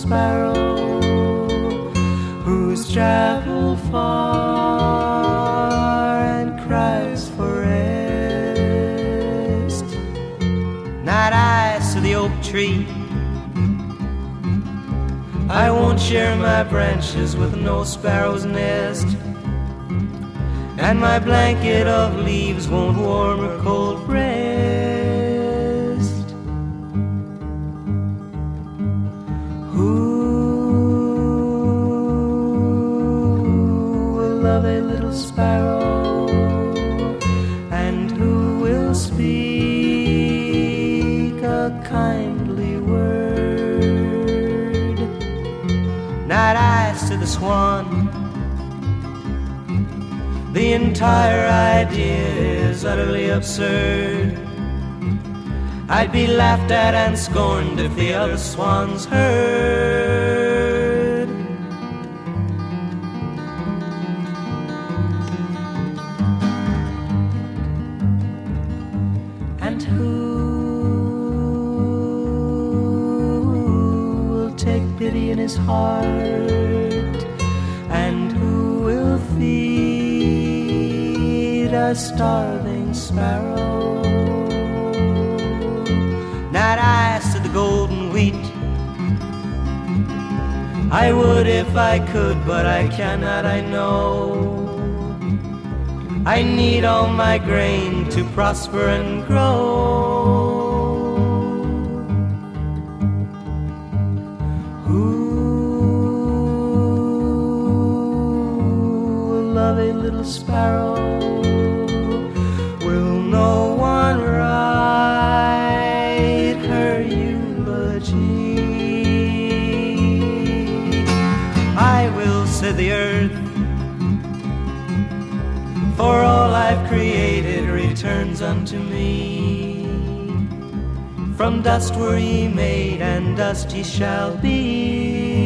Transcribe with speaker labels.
Speaker 1: sparrow who's traveled far and cries for rest. Night eyes to the oak tree, I won't share my branches with no sparrow's nest, and my blanket of leaves won't warm her cold breast. Who will love a little sparrow, and who will speak a kindly word? Night eyes to the swan, the entire idea is utterly absurd. I'd be laughed at and scorned if the other swans heard. And who will take pity in his heart, and who will feed a starving sparrow? Night eyes to the golden wheat, I would if I could, but I cannot, I know. I need all my grain to prosper and grow. Love a little sparrow, will no one write her eulogy? I will, said the earth, for all I've created returns unto me. From dust were ye made, and dust ye shall be.